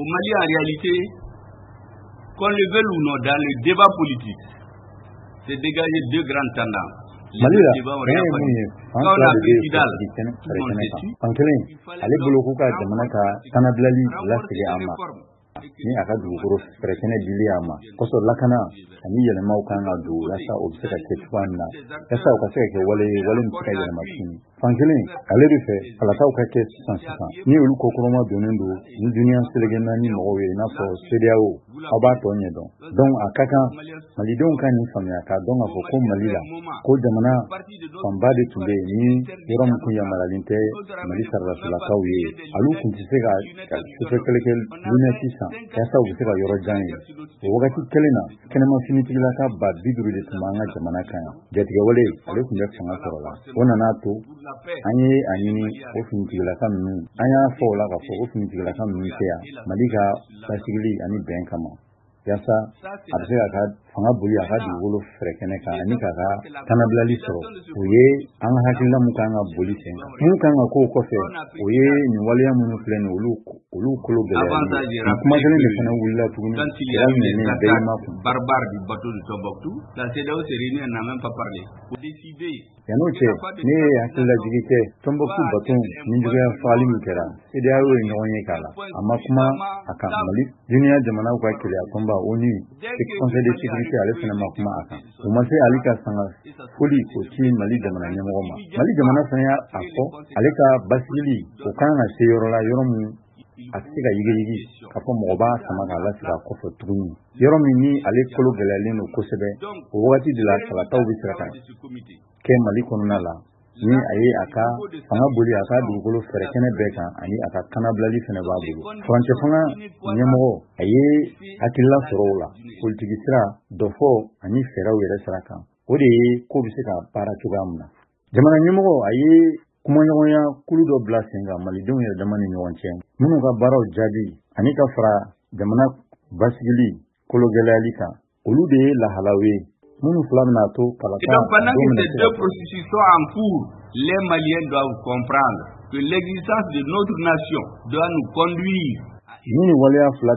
Au Mali, en réalité, qu'on le veuille ou non, dans le débat politique, c'est dégager deux grandes tendances. Malila quand on a pris Kidal fankelen ale bolo ko ka jamana ka kanabilali lasigi a ma ni a ka dugukolo fɛrɛkɛnɛ dili a ma kosɔn lakana ani yɛlɛmaw kan ka don walasa o bɛ se ka kɛ cogoya min na yasa o ka se ka kɛ wale min bɛ se ka yɛlɛma tuguni fankelen ale de fɛ falataw ka kɛ sisan ni olu kokɔrɔma donnen don ni duniya selekena ni mɔgɔw ye i n'a fɔ CEDEAO aw b'a tɔ ɲɛdɔn donc a ka kan malidenw ka nin faamuya k'a dɔn k'a fɔ ko Mali la ko jamana fanba de tun bɛ yen ni yɔrɔ min kun yamaralen tɛ Mali saridasolakaw ye olu kun tɛ se ka sufɛ kɛlɛkɛ lunɛti san yasa u bɛ se ka yɔrɔ jan ye o wagati kelen na kɛnɛma finitigilaka 50,000 de tun b'an ka jamana kan yan jatigɛwale ale tun bɛ fanga sɔrɔ la o nana to an ye a ɲini o finitigilaka ninnu an y'a fɔ o la k'a fɔ o finitigilaka ninnu tɛ yan Mali ka basigili ani bɛn kama yasa a bɛ se ka fanga boli a ka dugukolo fɛrɛkɛnɛ kan ani k'a ka kanabilali sɔrɔ o ye an ka hakilina min kan ka boli sen kan mun kan ka k'o kɔfɛ o ye nin waleya minnu filɛ nin olu kolo gɛlɛyali ye kuma kelen de fana wulila tuguni yɛrɛ minɛnen bɛɛ ma kun barbare du bateau de Tombouctou la CEDEAO se réunit n'a même pas parlé pour décider yan'o cɛ ne ye hakililajigi kɛ Tombouctou bateau ni juguya fagali min kɛra CEDEAO ye ɲɔgɔn ye k'a la a ma kuma a kan Mali duniya jamanaw ka keleya tɔnba ONU Conseil de sécurité ale fana ma kuma a kan o ma se ale ka sanga foli o ci Mali jamana ɲɛmɔgɔ ma Mali jamana fana y'a fɔ ale ka basigili o kan ka se yɔrɔ la yɔrɔ min a tɛ se ka yigiyigi k'a fɔ mɔgɔ b'a sama k'a lasigi a kɔfɛ tuguni yɔrɔ min ni ale kolo gɛlɛyalen don kosɛbɛ o wagati de la falataw bɛ se ka kɛ Mali kɔnɔna la ni a ye a ka fanga boli a ka dugukolo fɛrɛkɛnɛ bɛɛ kan ani a ka kanabilali fana b'a bolo furancɛ fanga ɲɛmɔgɔ a ye hakilila sɔrɔ o la politiki sira dɔ fɔ ani fɛɛrɛw yɛrɛ sira kan o de ye ko bɛ se ka baara cogoya min na jamana ɲɛmɔgɔ a ye kumaɲɔgɔnya kulu dɔ bila sen kan malidenw yɛrɛ dama ni ɲɔgɔn cɛ minnu ka baaraw jaabi ani ka fara jamana basigili kolo gɛlɛyali kan olu de ye lahalaw ye minnu fila bɛna to kalata donc pendant que ces deux processus sont en cours les Maliens doivent comprendre que l'existence de notre nation doit nous conduire ni waleya fila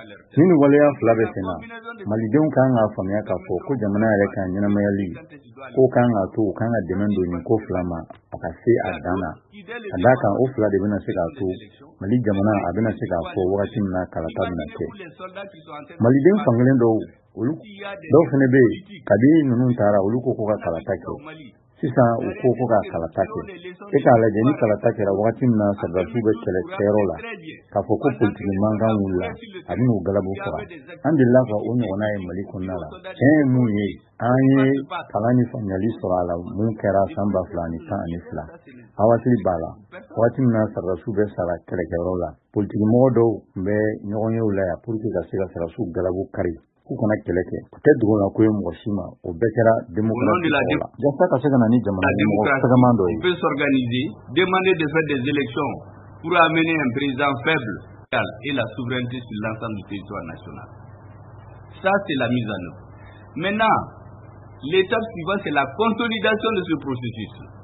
bɛ sen na malidenw kan ka faamuya k'a fɔ ko jamana yɛrɛ kan ɲɛnamayali ko kan ka to u kan ka dɛmɛ don nin ko fila ma a ka se a dan na ka d'a kan o fila de bɛna se k'a to Mali jamana a bɛna se k'a fɔ wagati min na kalata bɛna kɛ maliden fankelen dɔw fana bɛ yen kabini ninnu taara olu ko ka kalata kɛ sisan u ko ka kalata kɛ e k'a lajɛ ni kalata kɛra wagati min na sardasiw bɛ kɛlɛkɛyɔrɔ la k'a fɔ ko politiki mankan wulila a bɛ n'u galabu faga an delila ka o ɲɔgɔnna ye Mali kɔnɔna la tiɲɛ ye mun ye an ye kalan ni faamuyali sɔrɔ a la mun kɛra san 2012 a hakili b'a la wagati min na sardasiw bɛ sara kɛlɛkɛyɔrɔ la politiki mɔgɔ dɔw tun bɛ ɲɔgɔn yew la yan pour que ka se ka sardasiw galabu kari k'u kana kɛlɛ kɛ o tɛ dogo la ko ye mɔgɔ si ma o bɛɛ kɛra démocratie la jasa ka se ka na ni jamana ɲɛmɔgɔ sɛgɛman dɔ ye peut s'organiser demander de faire des élections pour amener un président faible et la souveraineté sur l'ensemble du territoire national. Ça c'est la mise en œuvre. Maintenant l'étape suivante c'est la consolidation de ce processus.